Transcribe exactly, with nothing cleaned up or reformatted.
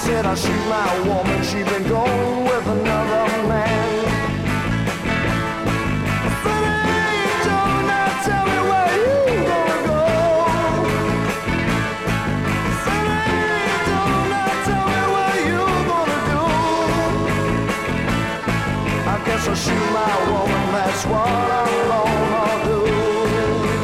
said I shoot my woman, she been going with another.